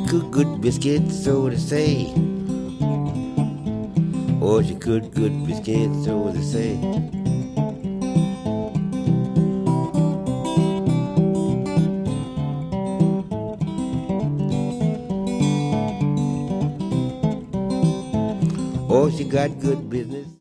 cook good biscuits, so they say. Oh, she cooked good biscuits, so they say. Oh, she got good business.